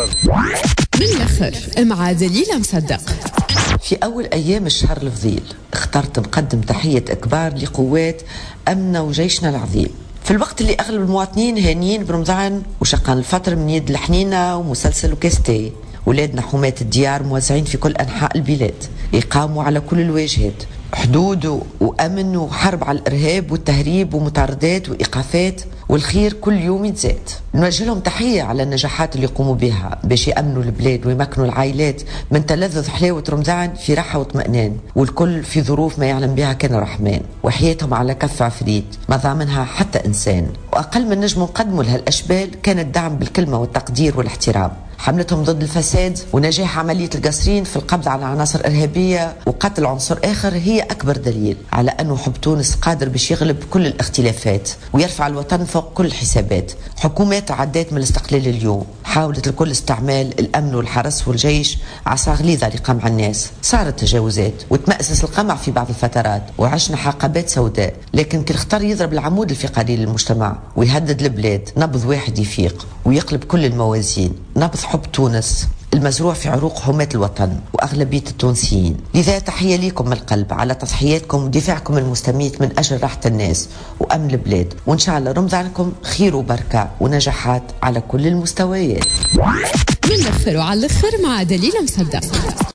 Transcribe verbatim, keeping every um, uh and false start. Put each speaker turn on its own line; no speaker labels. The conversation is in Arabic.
من الآخر مع دليل مصدق.
في أول أيام الشهر الفضيل اخترت نقدم تحية إكبار لقوات أمننا وجيشنا العظيم، في الوقت اللي أغلب المواطنين هانيين برمضان وشقان الفطر من يد الحنينة ومسلسل وكاستي. ولادنا حماة الديار موزعين في كل أنحاء البلاد، يقاموا على كل الواجهات، حدود وأمن وحرب على الإرهاب والتهريب ومطاردات وإيقافات، والخير كل يوم يتزاد. نوجه لهم تحية على النجاحات اللي يقوموا بها باش يأمنوا البلاد ويمكنوا العائلات من تلذذ حلاوة رمضان في راحة واطمئنان، والكل في ظروف ما يعلم بها كان الرحمن، وحياتهم على كف عفريت ما ضامنها حتى إنسان. وأقل من نجم نقدموا لها الأشبال كان الدعم بالكلمة والتقدير والاحترام. حملتهم ضد الفساد ونجاح عملية القصرين في القبض على عناصر إرهابية وقتل عنصر آخر هي أكبر دليل على أنه حب تونس قادر باش يغلب كل الاختلافات ويرفع الوطن فوق كل الحسابات. حكومات عدات من الاستقلال اليوم حاولت الكل استعمال الأمن والحرس والجيش عصا غليظة لقمع الناس، صارت تجاوزات وتمأسس القمع في بعض الفترات وعشنا حقبات سوداء، لكن كل اختار يضرب العمود الفقري للمجتمع ويهدد البلاد نبض واحد يفيق ويقلب كل الموازين، نبض حب تونس المزروع في عروق حماة الوطن وأغلبية التونسيين. لذا تحية لكم من القلب على تضحياتكم ودفاعكم المستميت من أجل راحة الناس وأمن البلاد، وإن شاء الله رمضانكم خير وبركة ونجاحات على كل المستويات.
من الآخر وعلى الآخر مع دليل مصدق.